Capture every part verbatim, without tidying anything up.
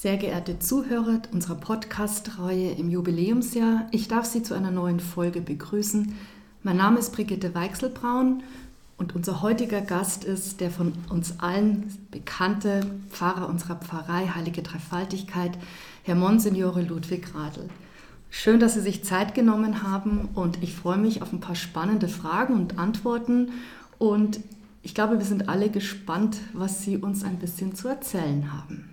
Sehr geehrte Zuhörer unserer Podcast-Reihe im Jubiläumsjahr, ich darf Sie zu einer neuen Folge begrüßen. Mein Name ist Brigitte Weichselbraun und unser heutiger Gast ist der von uns allen bekannte Pfarrer unserer Pfarrei Heilige Dreifaltigkeit, Herr Monsignore Ludwig Radl. Schön, dass Sie sich Zeit genommen haben und ich freue mich auf ein paar spannende Fragen und Antworten und ich glaube, wir sind alle gespannt, was Sie uns ein bisschen zu erzählen haben.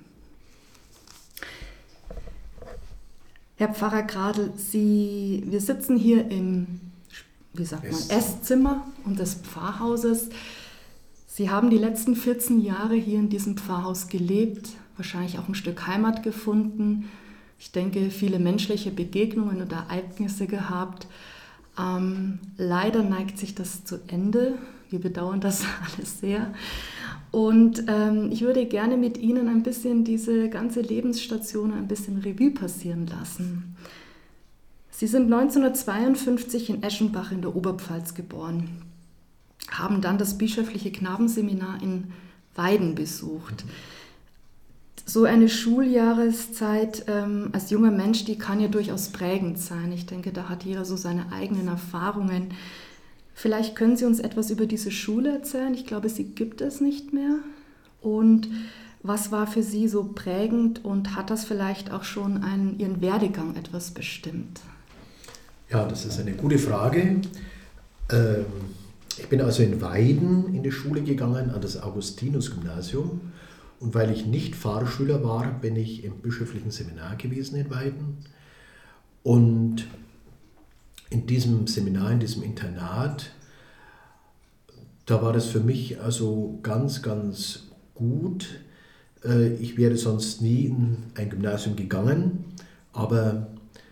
Herr Pfarrer Gradl, Sie, wir sitzen hier im, wie sagt man, Esszimmer des Pfarrhauses. Sie haben die letzten vierzehn Jahre hier in diesem Pfarrhaus gelebt, wahrscheinlich auch ein Stück Heimat gefunden. Ich denke, viele menschliche Begegnungen und Ereignisse gehabt. Ähm, leider neigt sich das zu Ende. Wir bedauern das alles sehr. Und ähm, ich würde gerne mit Ihnen ein bisschen diese ganze Lebensstation ein bisschen Revue passieren lassen. Sie sind neunzehnhundertzweiundfünfzig in Eschenbach in der Oberpfalz geboren, haben dann das bischöfliche Knabenseminar in Weiden besucht. So eine Schuljahreszeit ähm, als junger Mensch, die kann ja durchaus prägend sein. Ich denke, da hat jeder so seine eigenen Erfahrungen. Vielleicht können Sie uns etwas über diese Schule erzählen. Ich glaube, sie gibt es nicht mehr. Und was war für Sie so prägend und hat das vielleicht auch schon einen, Ihren Werdegang etwas bestimmt? Ja, das ist eine gute Frage. Ähm, ich bin also in Weiden in die Schule gegangen, an das Augustinus-Gymnasium. Und weil ich nicht Pfarrschüler war, bin ich im bischöflichen Seminar gewesen in Weiden. Und in diesem Seminar, in diesem Internat, da war das für mich also ganz, ganz gut. Ich wäre sonst nie in ein Gymnasium gegangen, aber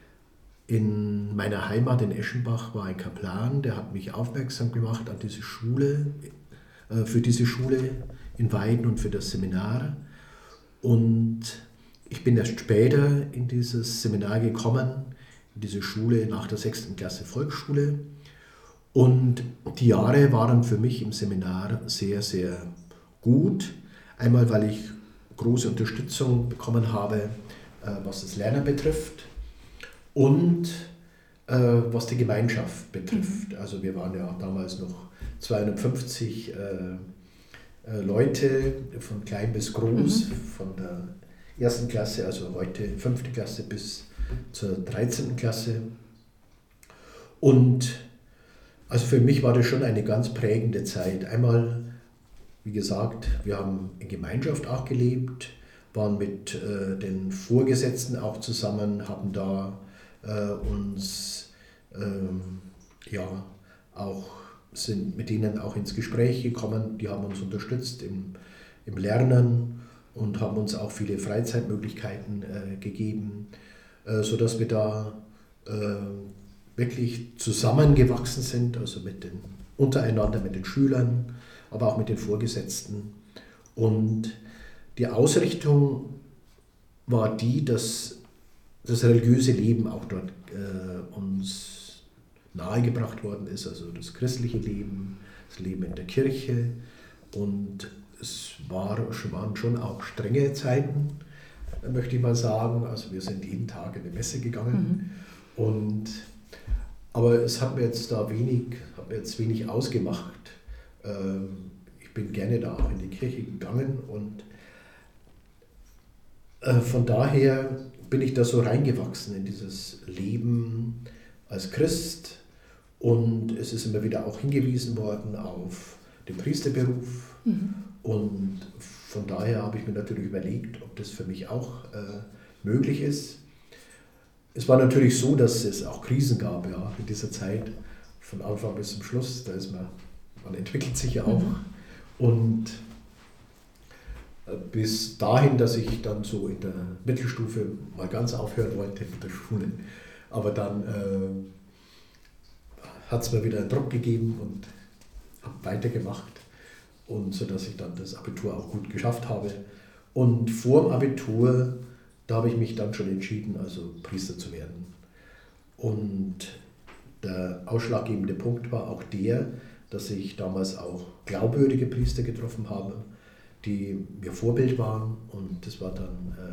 in meiner Heimat in Eschenbach war ein Kaplan, der hat mich aufmerksam gemacht an diese Schule, für diese Schule in Weiden und für das Seminar. Und ich bin erst später in dieses Seminar gekommen, in diese Schule nach der sechsten Klasse Volksschule. Und die Jahre waren für mich im Seminar sehr, sehr gut. Einmal, weil ich große Unterstützung bekommen habe, was das Lernen betrifft und was die Gemeinschaft betrifft. Also wir waren ja damals noch zweihundertfünfzig Leute, von klein bis groß, mhm. von der ersten Klasse, also heute fünfte Klasse bis zur dreizehnten Klasse. Und also für mich war das schon eine ganz prägende Zeit. Einmal, wie gesagt, wir haben in Gemeinschaft auch gelebt, waren mit äh, den Vorgesetzten auch zusammen, haben da äh, uns ähm, ja auch sind mit denen auch ins Gespräch gekommen, die haben uns unterstützt im, im Lernen und haben uns auch viele Freizeitmöglichkeiten äh, gegeben, äh, sodass wir da äh, wirklich zusammengewachsen sind, also mit den, untereinander mit den Schülern, aber auch mit den Vorgesetzten. Und die Ausrichtung war die, dass das religiöse Leben auch dort äh, uns nahegebracht worden ist, also das christliche Leben, das Leben in der Kirche. Und es war, waren schon auch strenge Zeiten, möchte ich mal sagen. Also wir sind jeden Tag in die Messe gegangen. Mhm. Und, aber es hat mir jetzt da wenig, hat mir jetzt wenig ausgemacht. Ich bin gerne da auch in die Kirche gegangen und von daher bin ich da so reingewachsen in dieses Leben als Christ. Und es ist immer wieder auch hingewiesen worden auf den Priesterberuf. Mhm. Und von daher habe ich mir natürlich überlegt, ob das für mich auch äh, möglich ist. Es war natürlich so, dass es auch Krisen gab, ja, in dieser Zeit, von Anfang bis zum Schluss. Da ist man, man entwickelt sich ja auch. Mhm. Und äh, bis dahin, dass ich dann so in der Mittelstufe mal ganz aufhören wollte mit der Schule. Aber dann äh, hat es mir wieder einen Druck gegeben und habe weitergemacht, und so dass ich dann das Abitur auch gut geschafft habe. Und vor dem Abitur, da habe ich mich dann schon entschieden, also Priester zu werden. Und der ausschlaggebende Punkt war auch der, dass ich damals auch glaubwürdige Priester getroffen habe, die mir Vorbild waren. Und das war dann äh,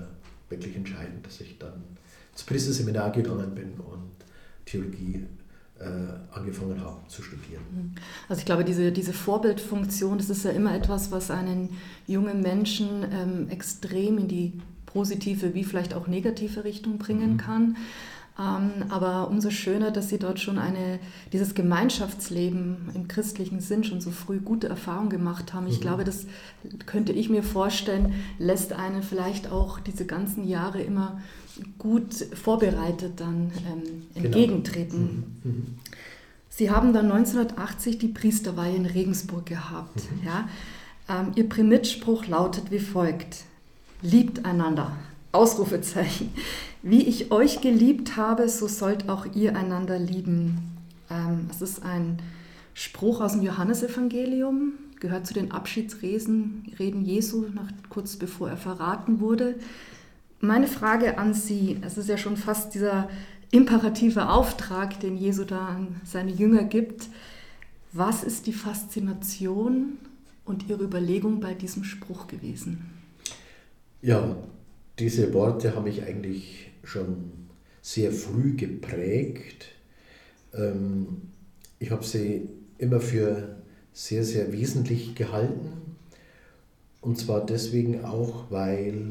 wirklich entscheidend, dass ich dann ins Priesterseminar gegangen bin und Theologie äh, angefangen habe zu studieren. Also ich glaube, diese, diese Vorbildfunktion, das ist ja immer etwas, was einen jungen Menschen ähm, extrem in die positive wie vielleicht auch negative Richtung bringen mhm. kann. Ähm, aber umso schöner, dass Sie dort schon eine, dieses Gemeinschaftsleben im christlichen Sinn schon so früh gute Erfahrungen gemacht haben. Ich mhm. glaube, das könnte ich mir vorstellen, lässt einen vielleicht auch diese ganzen Jahre immer gut vorbereitet dann ähm, entgegentreten. Genau. Mhm. Sie haben dann neunzehnhundertachtzig die Priesterweihe in Regensburg gehabt. Mhm. Ja? Ähm, Ihr Primitspruch lautet wie folgt: Liebt einander. Ausrufezeichen. Wie ich euch geliebt habe, so sollt auch ihr einander lieben. Ähm, das ist ein Spruch aus dem Johannesevangelium, gehört zu den Abschiedsreden Reden Jesu, nach, kurz bevor er verraten wurde. Meine Frage an Sie, es ist ja schon fast dieser imperative Auftrag, den Jesu da an seine Jünger gibt. Was ist die Faszination und Ihre Überlegung bei diesem Spruch gewesen? Ja, diese Worte haben mich eigentlich schon sehr früh geprägt. Ich habe sie immer für sehr, sehr wesentlich gehalten. Und zwar deswegen auch, weil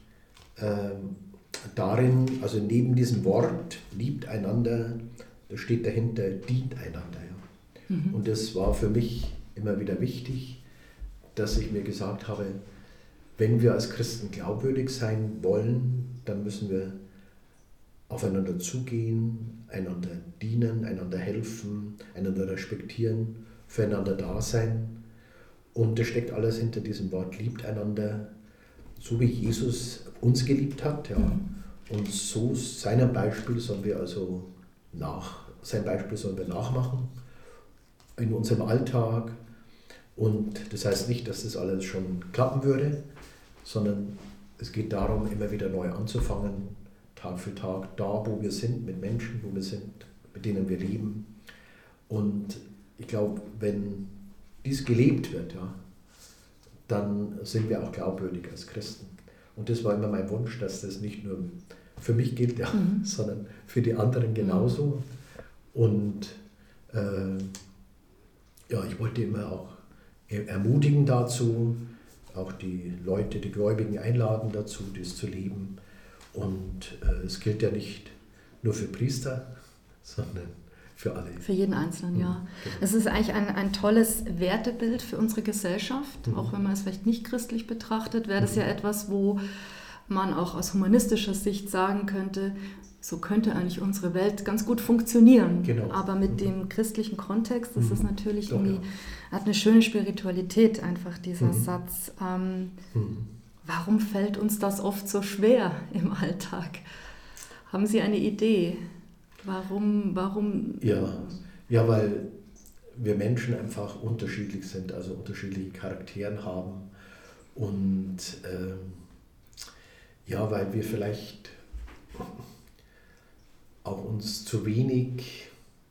darin, also neben diesem Wort, liebt einander, da steht dahinter, dient einander. Ja. Mhm. Und das war für mich immer wieder wichtig, dass ich mir gesagt habe, wenn wir als Christen glaubwürdig sein wollen, dann müssen wir aufeinander zugehen, einander dienen, einander helfen, einander respektieren, füreinander da sein. Und das steckt alles hinter diesem Wort, liebt einander, so wie Jesus uns geliebt hat. Ja. Und so seinem Beispiel sollen wir also nach, sein Beispiel sollen wir nachmachen in unserem Alltag. Und das heißt nicht, dass das alles schon klappen würde, sondern es geht darum, immer wieder neu anzufangen, Tag für Tag, da wo wir sind, mit Menschen, wo wir sind, mit denen wir leben. Und ich glaube, wenn dies gelebt wird, ja, dann sind wir auch glaubwürdig als Christen. Und das war immer mein Wunsch, dass das nicht nur für mich gilt, ja, mhm. sondern für die anderen genauso. Und äh, ja, ich wollte immer auch ermutigen dazu, auch die Leute, die Gläubigen einladen dazu, das zu leben. Und äh, es gilt ja nicht nur für Priester, sondern für alle. Für jeden Einzelnen, ja. Mhm, genau. Es ist eigentlich ein, ein tolles Wertebild für unsere Gesellschaft. Mhm. Auch wenn man es vielleicht nicht christlich betrachtet, wäre das mhm. ja etwas, wo man auch aus humanistischer Sicht sagen könnte, so könnte eigentlich unsere Welt ganz gut funktionieren. Genau. Aber mit mhm. dem christlichen Kontext ist es mhm. natürlich Doch, irgendwie, ja. hat eine schöne Spiritualität einfach, dieser mhm. Satz. Ähm, mhm. Warum fällt uns das oft so schwer im Alltag? Haben Sie eine Idee? Warum, warum? Ja, ja, weil wir Menschen einfach unterschiedlich sind, also unterschiedliche Charaktere haben. Und äh, ja, weil wir vielleicht auch uns zu wenig,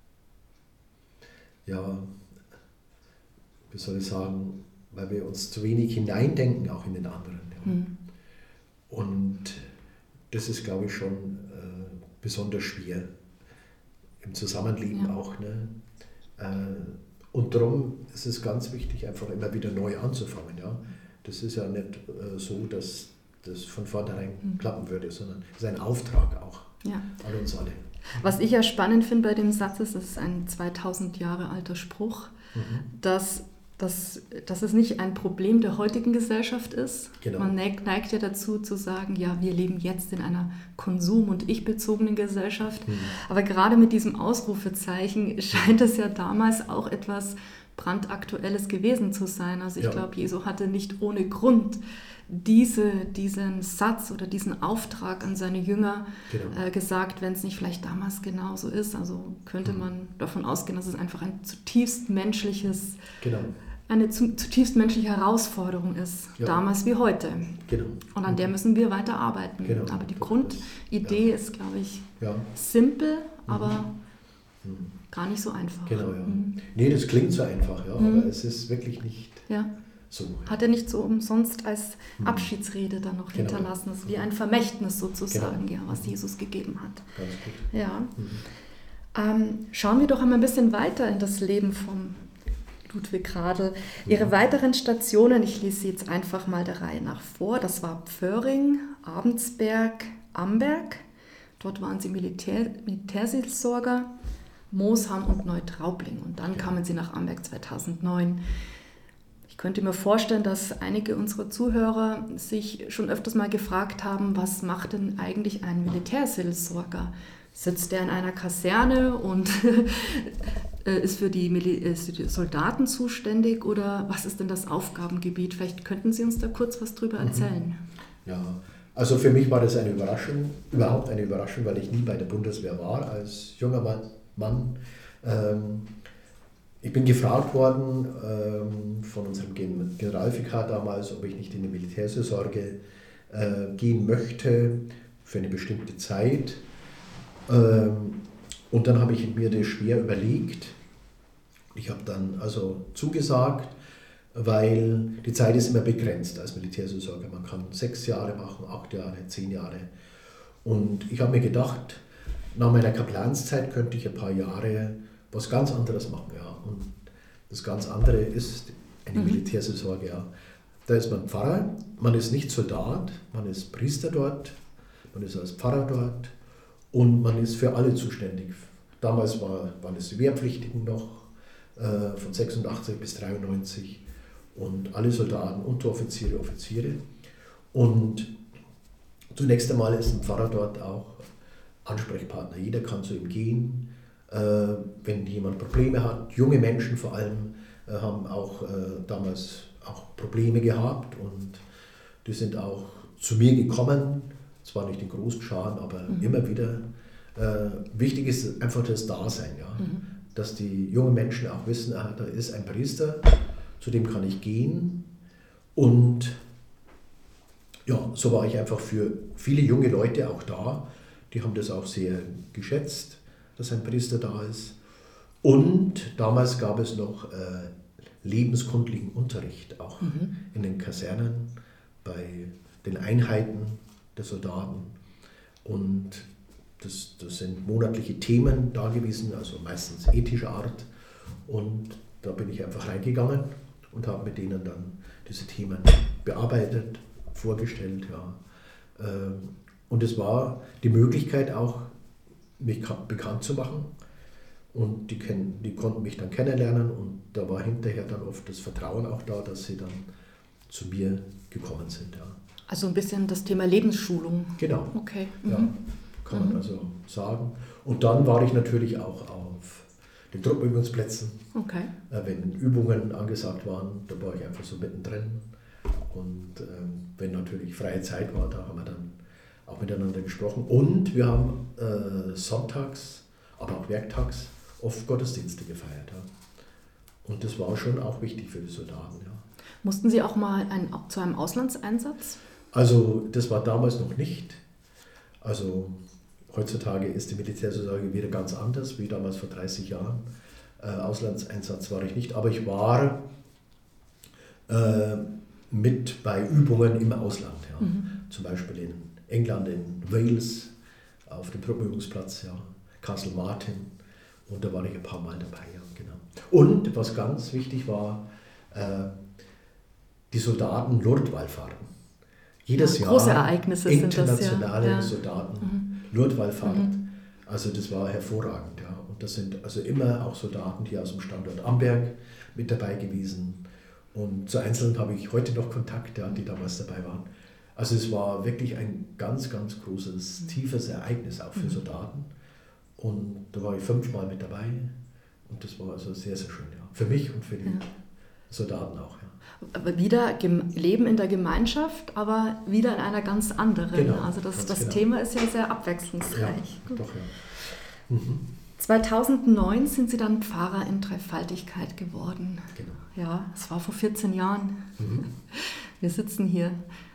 ja, wie soll ich sagen, weil wir uns zu wenig hineindenken, auch in den anderen. Ja. Mhm. Und das ist, glaube ich, schon äh, besonders schwer im Zusammenleben ja. auch. Ne? Äh, und darum ist es ganz wichtig, einfach immer wieder neu anzufangen. Ja? Das ist ja nicht äh, so, dass das von vornherein mhm. klappen würde, sondern es ist ein Auftrag auch ja. an uns alle. Was ich ja spannend finde bei dem Satz ist, das ist ein zweitausend Jahre alter Spruch, mhm. dass, dass, dass es nicht ein Problem der heutigen Gesellschaft ist. Genau. Man neigt, neigt ja dazu zu sagen, ja, wir leben jetzt in einer konsum- und ich-bezogenen Gesellschaft. Mhm. Aber gerade mit diesem Ausrufezeichen scheint es ja damals auch etwas brandaktuelles gewesen zu sein. Also ich ja. glaube, Jesu hatte nicht ohne Grund diese, diesen Satz oder diesen Auftrag an seine Jünger genau. äh, gesagt, wenn es nicht vielleicht damals genauso ist. Also könnte mhm. man davon ausgehen, dass es einfach ein zutiefst menschliches, genau. eine zutiefst menschliche Herausforderung ist, ja. damals wie heute. Genau. Und an der müssen wir weiter arbeiten. Genau. Aber die das Grundidee ja. ist, glaube ich, ja. simpel, aber mhm. gar nicht so einfach. Genau, ja. Mhm. Nee, das klingt so einfach, ja, mhm. aber es ist wirklich nicht ja. So, hat er nicht so umsonst als Abschiedsrede dann noch genau. hinterlassen. Das ist wie ein Vermächtnis sozusagen, genau. ja, was Jesus gegeben hat. Ganz gut. Ja. Mhm. Ähm, schauen wir doch einmal ein bisschen weiter in das Leben von Ludwig Radl. Ihre weiteren Stationen, ich lese sie jetzt einfach mal der Reihe nach vor, das war Pföhring, Abensberg, Amberg, dort waren sie Militär, Militärseelsorger, Moosham und Neutraubling und dann kamen sie nach Amberg zweitausendneun. Ich könnte mir vorstellen, dass einige unserer Zuhörer sich schon öfters mal gefragt haben, was macht denn eigentlich ein Militärseelsorger? Sitzt er in einer Kaserne und ist für die, ist für die Soldaten zuständig oder was ist denn das Aufgabengebiet? Vielleicht könnten Sie uns da kurz was drüber erzählen. Ja, also für mich war das eine Überraschung, überhaupt eine Überraschung, weil ich nie bei der Bundeswehr war als junger Mann. Mann. Ähm, ich bin gefragt worden ähm, von unserem Generalvikar damals, ob ich nicht in die Militärseelsorge äh, gehen möchte für eine bestimmte Zeit. Ähm, und dann habe ich mir das schwer überlegt. Ich habe dann also zugesagt, weil die Zeit ist immer begrenzt als Militärseelsorger. Man kann sechs Jahre machen, acht Jahre, zehn Jahre. Und ich habe mir gedacht, nach meiner Kaplanszeit könnte ich ein paar Jahre was ganz anderes machen. Ja. Und das ganz andere ist eine mhm. Militärseelsorge. Ja. Da ist man Pfarrer, man ist nicht Soldat, man ist Priester dort, man ist als Pfarrer dort und man ist für alle zuständig. Damals war, waren es die Wehrpflichtigen noch, äh, von sechsundachtzig bis dreiundneunzig und alle Soldaten, Unteroffiziere, Offiziere. Und zunächst einmal ist ein Pfarrer dort auch Ansprechpartner. Jeder kann zu ihm gehen, äh, wenn jemand Probleme hat. Junge Menschen vor allem äh, haben auch äh, damals auch Probleme gehabt und die sind auch zu mir gekommen, zwar nicht in großen Scharen, aber mhm. immer wieder. Äh, wichtig ist einfach das Dasein, ja? Mhm. Dass die jungen Menschen auch wissen, ah, da ist ein Priester, zu dem kann ich gehen. Und ja, so war ich einfach für viele junge Leute auch da. Die haben das auch sehr geschätzt, dass ein Priester da ist. Und damals gab es noch äh, lebenskundlichen Unterricht, auch mhm. in den Kasernen, bei den Einheiten der Soldaten. Und das, das sind monatliche Themen da gewesen, also meistens ethischer Art. Und da bin ich einfach reingegangen und habe mit denen dann diese Themen bearbeitet, vorgestellt. Ja. Und es war die Möglichkeit auch, mich bekannt zu machen. Und die, die konnten mich dann kennenlernen und da war hinterher dann oft das Vertrauen auch da, dass sie dann zu mir gekommen sind. Ja. Also ein bisschen das Thema Lebensschulung. Genau. Okay. Ja, mhm. kann man mhm. also sagen. Und dann war ich natürlich auch auf den Truppenübungsplätzen. Okay. Äh, wenn Übungen angesagt waren, da war ich einfach so mittendrin. Und äh, wenn natürlich freie Zeit war, da haben wir dann auch miteinander gesprochen. Und wir haben äh, sonntags, aber auch werktags oft Gottesdienste gefeiert. Ja. Und das war schon auch wichtig für die Soldaten. Ja. Mussten Sie auch mal ein, zu einem Auslandseinsatz? Also das war damals noch nicht. Also heutzutage ist die Militärseelsorge wieder ganz anders, wie damals vor dreißig Jahren. Äh, Auslandseinsatz war ich nicht, aber ich war äh, mit bei Übungen im Ausland. Ja. Mhm. Zum Beispiel in England, in Wales, auf dem Truppenübungsplatz, ja, Castle Martin. Und da war ich ein paar Mal dabei. Ja, genau. Und was ganz wichtig war, äh, die Soldaten Lourdeswallfahrten. Jedes ja, Jahr große Ereignisse internationale sind das, ja. Soldaten Mhm. Lourdeswallfahrt. Mhm. Also das war hervorragend. Ja. Und das sind also immer auch Soldaten hier aus dem Standort Amberg mit dabei gewesen. Und zu Einzelnen habe ich heute noch Kontakt, ja, die damals dabei waren. Also es war wirklich ein ganz, ganz großes, tiefes Ereignis auch für Soldaten. Und da war ich fünfmal mit dabei. Und das war also sehr, sehr schön. Ja. Für mich und für die ja. Soldaten auch. Ja. Aber wieder Leben in der Gemeinschaft, aber wieder in einer ganz anderen. Genau, also das, das genau. Thema ist ja sehr abwechslungsreich. Ja, doch, ja. Mhm. zweitausendneun sind Sie dann Pfarrer in Dreifaltigkeit geworden. Genau. Ja, es war vor vierzehn Jahren. Mhm. Wir sitzen hier.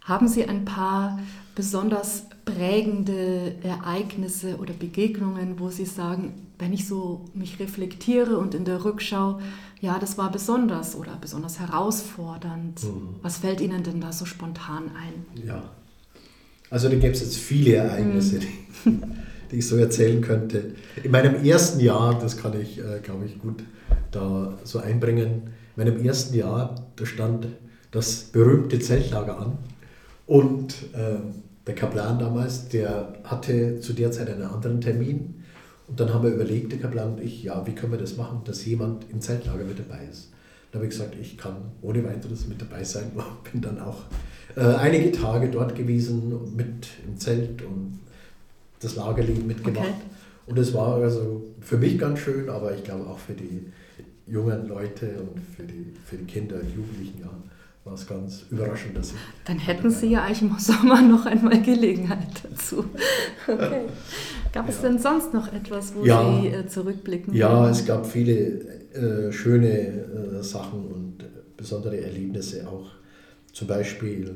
Haben Sie ein paar besonders prägende Ereignisse oder Begegnungen, wo Sie sagen, wenn ich so mich reflektiere und in der Rückschau, ja, das war besonders oder besonders herausfordernd. Mhm. Was fällt Ihnen denn da so spontan ein? Ja, also da gäbe es jetzt viele Ereignisse, mhm. die, die ich so erzählen könnte. In meinem ersten Jahr, das kann ich, äh, glaube ich, gut da so einbringen, in meinem ersten Jahr, da stand das berühmte Zeltlager an und äh, der Kaplan damals, der hatte zu der Zeit einen anderen Termin. Und dann haben wir überlegt, der Kaplan und ich, ja, wie können wir das machen, dass jemand im Zeltlager mit dabei ist. Da habe ich gesagt, ich kann ohne weiteres mit dabei sein. Und bin dann auch äh, einige Tage dort gewesen, mit im Zelt und das Lagerleben mitgemacht. Okay. Und es war also für mich ganz schön, aber ich glaube auch für die jungen Leute und für die, für die Kinder und Jugendlichen, ja, war es ganz überraschend, dass ich... Dann hätten Sie ja eigentlich im Sommer noch einmal Gelegenheit dazu. Okay. Gab es ja. denn sonst noch etwas, wo ja. Sie äh, zurückblicken? Ja, können? Es gab viele äh, schöne äh, Sachen und äh, besondere Erlebnisse auch. Zum Beispiel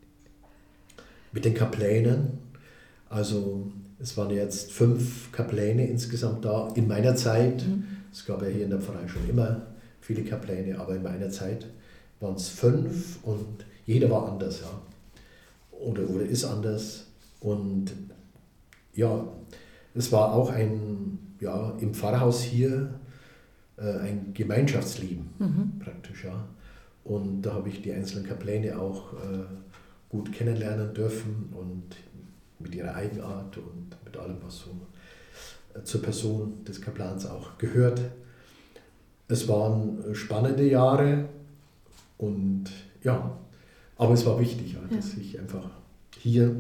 mit den Kaplänen. Also es waren jetzt fünf Kapläne insgesamt da in meiner Zeit. Mhm. Es gab ja hier in der Pfarrei schon immer viele Kapläne, aber in meiner Zeit waren es fünf und jeder war anders, ja. Oder, oder ist anders. Und ja, es war auch ein, ja, im Pfarrhaus hier äh, ein Gemeinschaftsleben mhm. praktisch, ja. Und da habe ich die einzelnen Kapläne auch äh, gut kennenlernen dürfen und mit ihrer Eigenart und mit allem, was so äh, zur Person des Kaplans auch gehört. Es waren spannende Jahre. Und ja, aber es war wichtig, ja, dass ja. ich einfach hier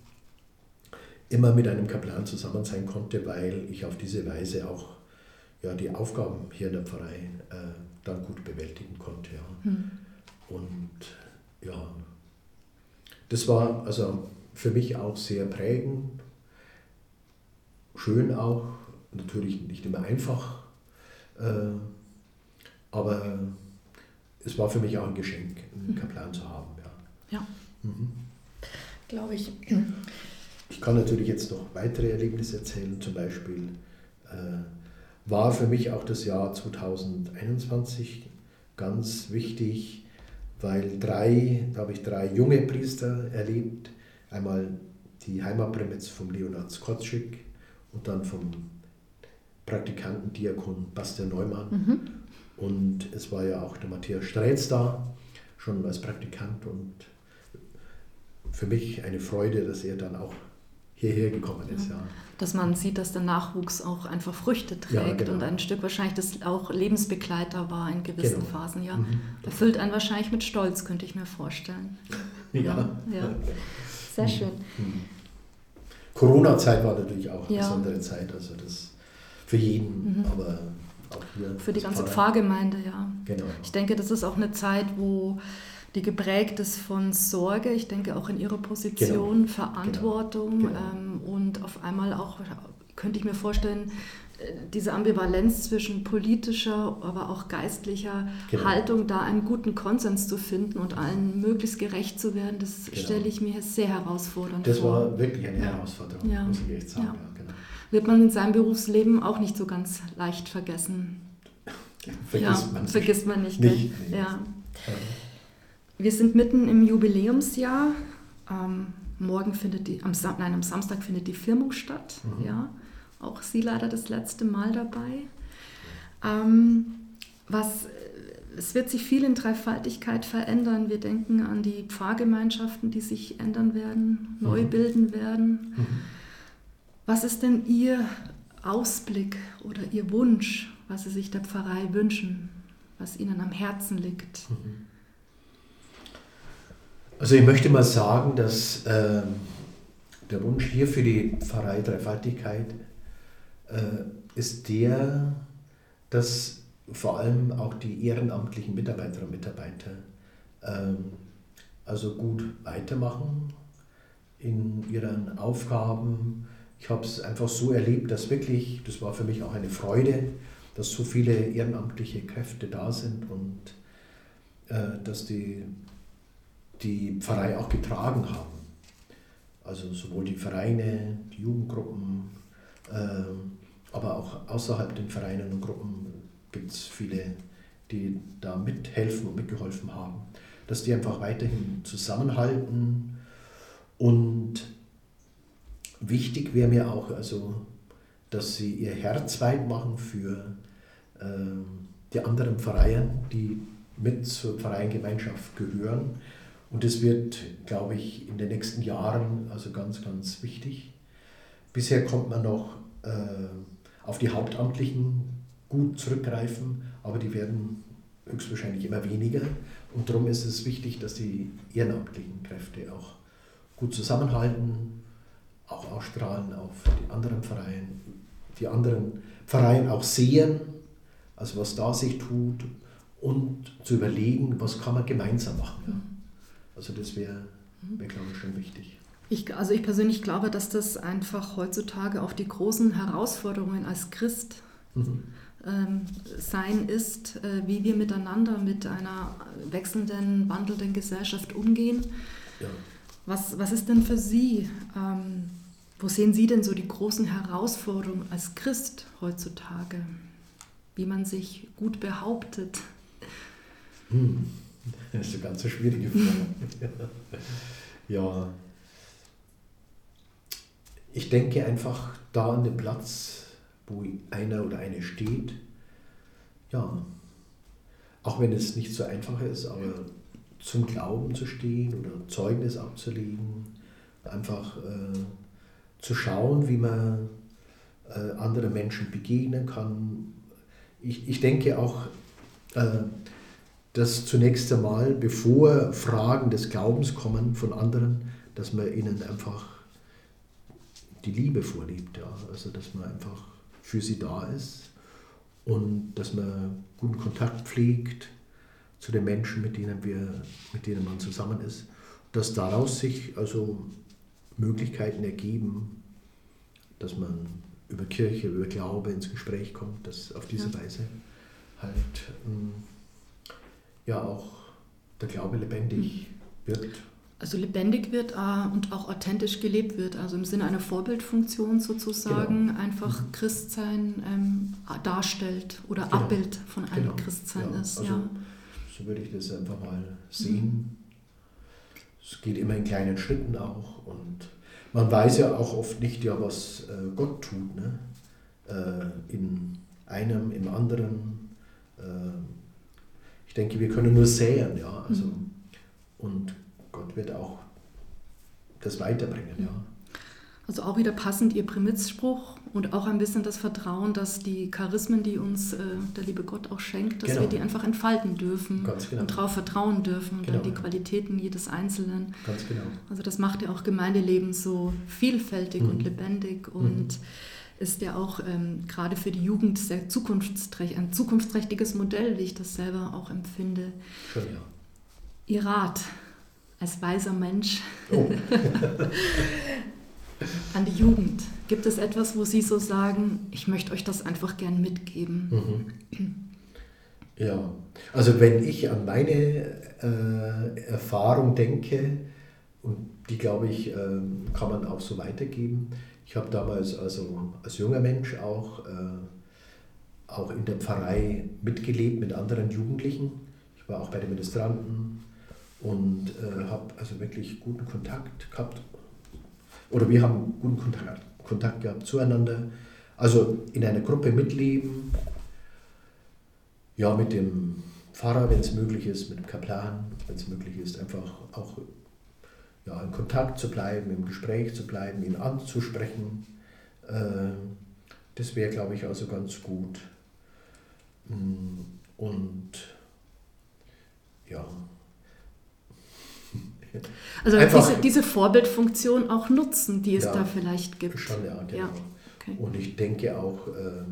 immer mit einem Kaplan zusammen sein konnte, weil ich auf diese Weise auch ja, die Aufgaben hier in der Pfarrei äh, dann gut bewältigen konnte. Ja. Hm. Und ja, das war also für mich auch sehr prägend, schön auch, natürlich nicht immer einfach, äh, aber es war für mich auch ein Geschenk, einen Kaplan zu haben. Ja, ja. Mhm. Glaube ich. Ich kann natürlich jetzt noch weitere Erlebnisse erzählen. Zum Beispiel äh, war für mich auch das Jahr zweitausendeinundzwanzig ganz wichtig, weil drei, da habe ich drei junge Priester erlebt. Einmal die Heimatprämits vom Leonhard Skoczek und dann vom Praktikanten Diakon Bastian Neumann. Mhm. Und es war ja auch der Matthias Streitz da, schon als Praktikant. Und für mich eine Freude, dass er dann auch hierher gekommen ist. Ja. Ja. Dass man sieht, dass der Nachwuchs auch einfach Früchte trägt ja, genau. und ein Stück wahrscheinlich das auch Lebensbegleiter war in gewissen genau. Phasen. Ja. Mhm. Erfüllt einen wahrscheinlich mit Stolz, könnte ich mir vorstellen. Ja. ja. ja. Sehr schön. Mhm. Corona-Zeit war natürlich auch eine ja. besondere Zeit, also das für jeden, mhm. aber auch hier. Für die ganze Pfarrgemeinde, ja. Genau. Ich denke, das ist auch eine Zeit, wo die geprägt ist von Sorge, ich denke auch in ihrer Position, genau. Verantwortung genau. Ähm, und auf einmal auch, könnte ich mir vorstellen, diese Ambivalenz zwischen politischer, aber auch geistlicher genau. Haltung, da einen guten Konsens zu finden und allen möglichst gerecht zu werden, das genau. stelle ich mir sehr herausfordernd das vor. Das war wirklich eine Herausforderung, ja. muss ich echt sagen. Ja. Ja, genau. Wird man in seinem Berufsleben auch nicht so ganz leicht vergessen. Vergisst ja, man nicht. Vergisst man nicht. nicht ja. Ja. Wir sind mitten im Jubiläumsjahr. Ähm, morgen findet die, am, nein, am Samstag findet die Firmung statt. Mhm. Ja. Auch Sie leider das letzte Mal dabei. Ähm, was, es wird sich viel in Dreifaltigkeit verändern. Wir denken an die Pfarrgemeinschaften, die sich ändern werden, mhm. neu bilden werden. Mhm. Was ist denn Ihr Ausblick oder Ihr Wunsch, was Sie sich der Pfarrei wünschen, was Ihnen am Herzen liegt? Mhm. Also ich möchte mal sagen, dass äh, der Wunsch hier für die Pfarrei Dreifaltigkeit äh, ist der, dass vor allem auch die ehrenamtlichen Mitarbeiterinnen und Mitarbeiter äh, also gut weitermachen in ihren Aufgaben. Ich habe es einfach so erlebt, dass wirklich, das war für mich auch eine Freude, dass so viele ehrenamtliche Kräfte da sind und äh, dass die die Pfarrei auch getragen haben. Also sowohl die Vereine, die Jugendgruppen, äh, aber auch außerhalb den Vereinen und Gruppen gibt es viele, die da mithelfen und mitgeholfen haben, dass die einfach weiterhin zusammenhalten. Und wichtig wäre mir auch, also, dass sie ihr Herz weit machen für äh, die anderen Pfarreien, die mit zur Pfarreiengemeinschaft gehören. Und das wird, glaube ich, in den nächsten Jahren also ganz, ganz wichtig. Bisher konnte man noch äh, auf die Hauptamtlichen gut zurückgreifen, aber die werden höchstwahrscheinlich immer weniger. Und darum ist es wichtig, dass die ehrenamtlichen Kräfte auch gut zusammenhalten, auch ausstrahlen auf die anderen Pfarreien, die anderen Pfarreien auch sehen, also was da sich tut, und zu überlegen, was kann man gemeinsam machen. Ja. Also das wäre, wär, glaube ich, schon wichtig. Ich, also ich persönlich glaube, dass das einfach heutzutage auch die großen Herausforderungen als Christ mhm. ähm, sein ist, äh, wie wir miteinander mit einer wechselnden, wandelnden Gesellschaft umgehen. Ja. Was, was ist denn für Sie, ähm, wo sehen Sie denn so die großen Herausforderungen als Christ heutzutage? Wie man sich gut behauptet? Hm. Das ist eine ganz schwierige Frage. Ja, ich denke einfach da an den Platz, wo einer oder eine steht, ja, auch wenn es nicht so einfach ist, aber zum Glauben zu stehen oder Zeugnis abzulegen, einfach äh, zu schauen, wie man äh, anderen Menschen begegnen kann. Ich, ich denke auch, äh, dass zunächst einmal, bevor Fragen des Glaubens kommen von anderen, dass man ihnen einfach die Liebe vorlebt, ja? Also dass man einfach für sie da ist und dass man guten Kontakt pflegt zu den Menschen, mit denen, wir, mit denen man zusammen ist, dass daraus sich also Möglichkeiten ergeben, dass man über Kirche, über Glaube ins Gespräch kommt, dass auf diese ja. Weise halt ähm, ja auch der Glaube lebendig mhm. wird. Also lebendig wird äh, und auch authentisch gelebt wird, also im Sinne einer Vorbildfunktion sozusagen, genau. einfach mhm. Christsein ähm, darstellt oder genau. Abbild von einem genau. Christsein ja. ist. Also, ja. So würde ich das einfach mal sehen. Mhm. Es geht immer in kleinen Schritten auch und man weiß ja auch oft nicht, ja, was äh, Gott tut, ne? Äh, in einem, im anderen. Äh, ich denke, wir können nur säen, ja, also, mhm. und Gott wird auch das weiterbringen, ja. Also auch wieder passend Ihr Primizspruch und auch ein bisschen das Vertrauen, dass die Charismen, die uns äh, der liebe Gott auch schenkt, dass genau. wir die einfach entfalten dürfen genau. und darauf vertrauen dürfen und genau. an die Qualitäten jedes Einzelnen. Ganz genau. Also das macht ja auch Gemeindeleben so vielfältig mhm. und lebendig und mhm. ist ja auch ähm, gerade für die Jugend sehr zukunftsträchtig, ein zukunftsträchtiges Modell, wie ich das selber auch empfinde. Schon, ja. Ihr Rat als weiser Mensch oh. an die Jugend. Gibt es etwas, wo Sie so sagen, ich möchte euch das einfach gern mitgeben? Mhm. Ja, also wenn ich an meine äh, Erfahrung denke, und die glaube ich, äh, kann man auch so weitergeben. Ich habe damals also als junger Mensch auch, äh, auch in der Pfarrei mitgelebt mit anderen Jugendlichen. Ich war auch bei den Ministranten und äh, habe also wirklich guten Kontakt gehabt. Oder wir haben guten Kontakt, Kontakt gehabt zueinander. Also in einer Gruppe mitleben, ja, mit dem Pfarrer, wenn es möglich ist, mit dem Kaplan, wenn es möglich ist, einfach auch ja, in Kontakt zu bleiben, im Gespräch zu bleiben, ihn anzusprechen. Äh, das wäre, glaube ich, also ganz gut. Und ja. Also diese, diese Vorbildfunktion auch nutzen, die es ja, da vielleicht gibt. Schon, ja, genau. Ja, okay. Und ich denke auch, äh,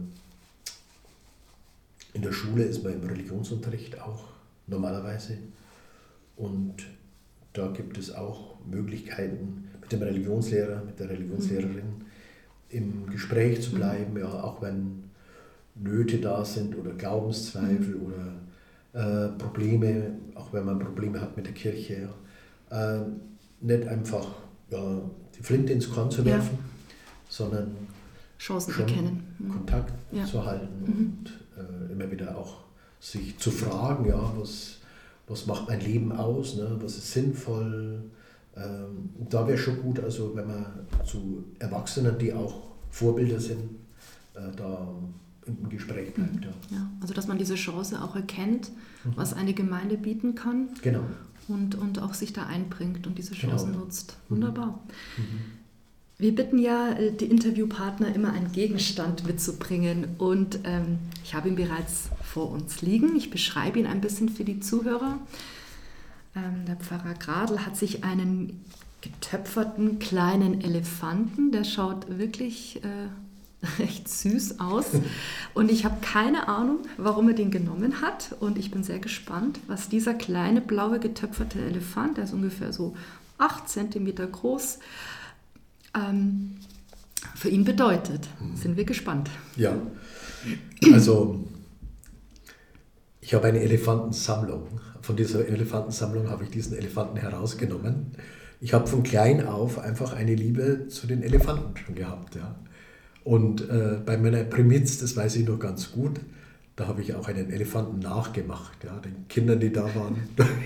in der Schule ist man im Religionsunterricht auch normalerweise. Und da gibt es auch Möglichkeiten, mit dem Religionslehrer, mit der Religionslehrerin mhm. im Gespräch zu bleiben, mhm. ja, auch wenn Nöte da sind oder Glaubenszweifel mhm. oder äh, Probleme, auch wenn man Probleme hat mit der Kirche. Ja. äh, nicht einfach ja, die Flinte ins Korn zu werfen, ja. sondern Chancen erkennen. Kontakt ja. zu halten mhm. und äh, immer wieder auch sich zu fragen, ja, was, was macht mein Leben aus, ne? Was ist sinnvoll. Ähm, da wäre schon gut, also wenn man zu Erwachsenen, die auch Vorbilder sind, äh, da im Gespräch bleibt. Mhm. Ja. Ja, also dass man diese Chance auch erkennt, mhm. was eine Gemeinde bieten kann. Genau. Und, und auch sich da einbringt und diese Chancen genau. nutzt. Wunderbar. Mhm. Wir bitten ja die Interviewpartner immer einen Gegenstand mitzubringen und ähm, ich habe ihn bereits vor uns liegen. Ich beschreibe ihn ein bisschen für die Zuhörer. Ähm, der Pfarrer Gradl hat sich einen getöpferten kleinen Elefanten, der schaut wirklich äh, recht süß aus und ich habe keine Ahnung, warum er den genommen hat und ich bin sehr gespannt, was dieser kleine blaue getöpferte Elefant, der ist ungefähr so acht Zentimeter groß, ähm, für ihn bedeutet. Sind wir gespannt. Ja, also ich habe eine Elefantensammlung. Von dieser Elefantensammlung habe ich diesen Elefanten herausgenommen. Ich habe von klein auf einfach eine Liebe zu den Elefanten schon gehabt. Ja. Und äh, bei meiner Primiz, das weiß ich noch ganz gut, da habe ich auch einen Elefanten nachgemacht. Ja, den Kindern, die da waren.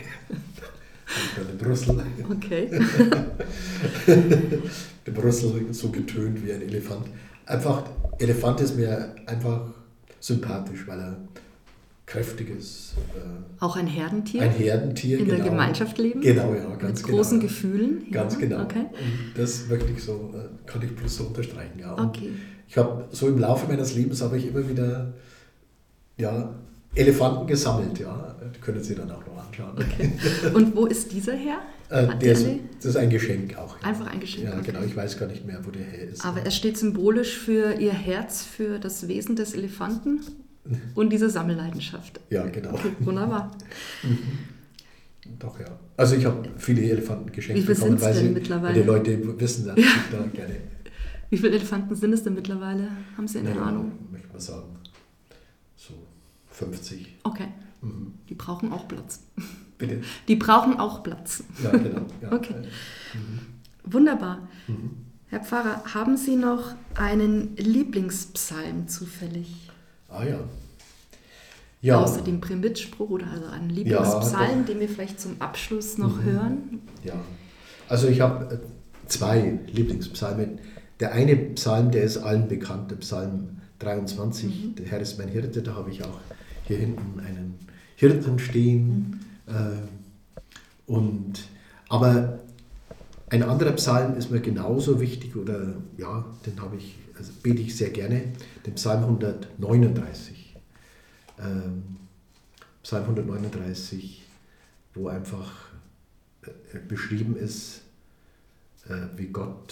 in Brüssel. Okay. In Brüssel so getönt wie ein Elefant. Einfach, Elefant ist mir einfach sympathisch, weil er kräftig ist. Äh, Auch ein Herdentier? Ein Herdentier, in genau. der Gemeinschaft leben? Genau, ja, ganz Mit genau. großen Gefühlen? Ganz ja. genau. Okay. Und das möchte ich so, kann ich bloß so unterstreichen. Ja. Und okay. Ich habe so im Laufe meines Lebens habe ich immer wieder ja, Elefanten gesammelt, ja. Die können Sie dann auch noch anschauen. Okay. Und wo ist dieser her? Äh, der ist, das ist ein Geschenk auch. Ja. Einfach ein Geschenk. Ja, okay. genau. Ich weiß gar nicht mehr, wo der her ist. Aber er steht symbolisch für Ihr Herz, für das Wesen des Elefanten und diese Sammelleidenschaft. Ja, genau. Okay, wunderbar. Doch, ja. Also ich habe viele Elefanten geschenkt Wie viele bekommen, sind es weil, denn sie, mittlerweile? weil die Leute wissen, dass ja. ich da gerne... Wie viele Elefanten sind es denn mittlerweile? Haben Sie eine naja, Ahnung? Möchte ich mal sagen, so fünfzig. Okay. Mhm. Die brauchen auch Platz. Bitte? Die brauchen auch Platz. Ja, genau. Ja. Okay. Mhm. Wunderbar. Mhm. Herr Pfarrer, haben Sie noch einen Lieblingspsalm zufällig? Ah ja. ja. Außer dem Primitspruch oder also einen Lieblingspsalm, ja, den wir vielleicht zum Abschluss noch mhm. hören? Ja, also ich habe zwei Lieblingspsalme. Der eine Psalm, der ist allen bekannt, der Psalm dreiundzwanzig, mhm. der Herr ist mein Hirte, da habe ich auch hier hinten einen Hirten stehen. Mhm. Äh, und, aber ein anderer Psalm ist mir genauso wichtig, oder ja, den habe ich, also bete ich sehr gerne, den Psalm hundertneununddreißig. Ähm, Psalm hundertneununddreißig, wo einfach äh, beschrieben ist, äh, wie Gott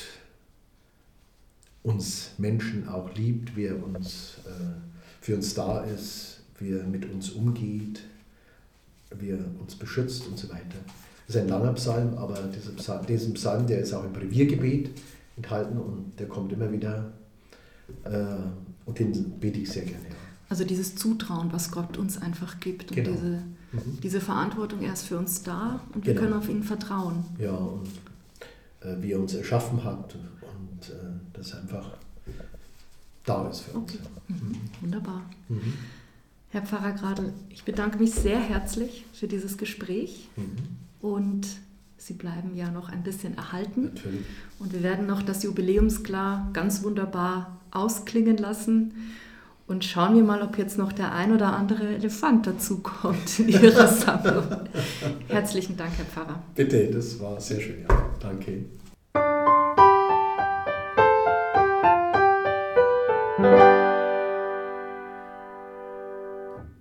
uns Menschen auch liebt, wie er uns, äh, für uns da ist, wie er mit uns umgeht, wie er uns beschützt und so weiter. Das ist ein langer Psalm, aber dieser Psalm, diesen Psalm, der ist auch im Breviergebet enthalten und der kommt immer wieder äh, und den bete ich sehr gerne. Ja. Also dieses Zutrauen, was Gott uns einfach gibt und genau. diese, mhm. diese Verantwortung, er ist für uns da und wir genau. können auf ihn vertrauen. Ja, und äh, wie er uns erschaffen hat und äh, dass er einfach da ist für uns. Okay. Mhm. Mhm. Wunderbar. Mhm. Herr Pfarrer Gradl, ich bedanke mich sehr herzlich für dieses Gespräch Mhm. und Sie bleiben ja noch ein bisschen erhalten. Natürlich. Und wir werden noch das Jubiläumsklar ganz wunderbar ausklingen lassen. Und schauen wir mal, ob jetzt noch der ein oder andere Elefant dazukommt in Ihrer Sammlung. Herzlichen Dank, Herr Pfarrer. Bitte, das war sehr schön. Ja. Danke.